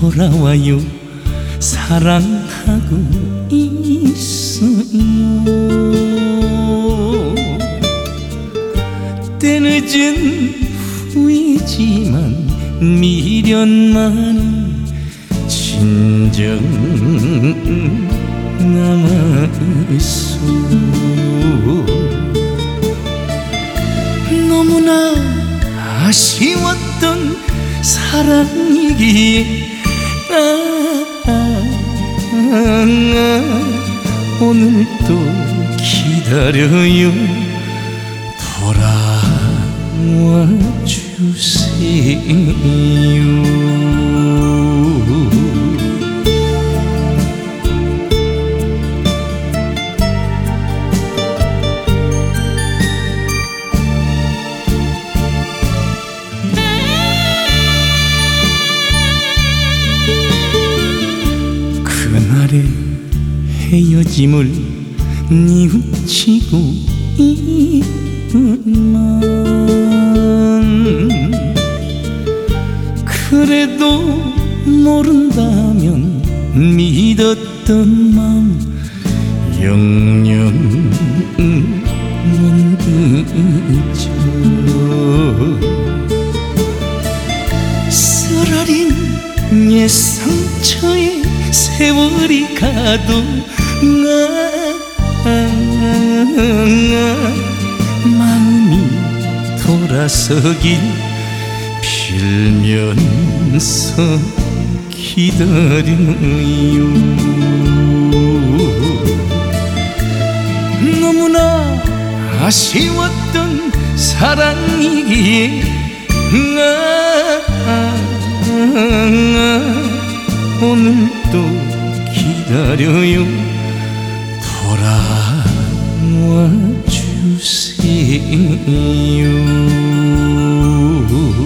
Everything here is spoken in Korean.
돌아와요. 사랑하고 있어요. 때늦은 후회지만 미련만은 진정 남아있어. 너무나 아쉬웠던 사랑이기에 오늘도 기다려요. 돌아와 주세요. 그날의 헤어짐을 뉘우치고 있구만. 그래도 모른다면 믿었던 맘 영영 못 잊어. 쓰라린 옛 상처에 세월이 가도 마음이 돌아서길 빌면서 기다려요. 너무나 아쉬웠던 사랑이기에 오늘도 기다려요. 돌아와 주세요.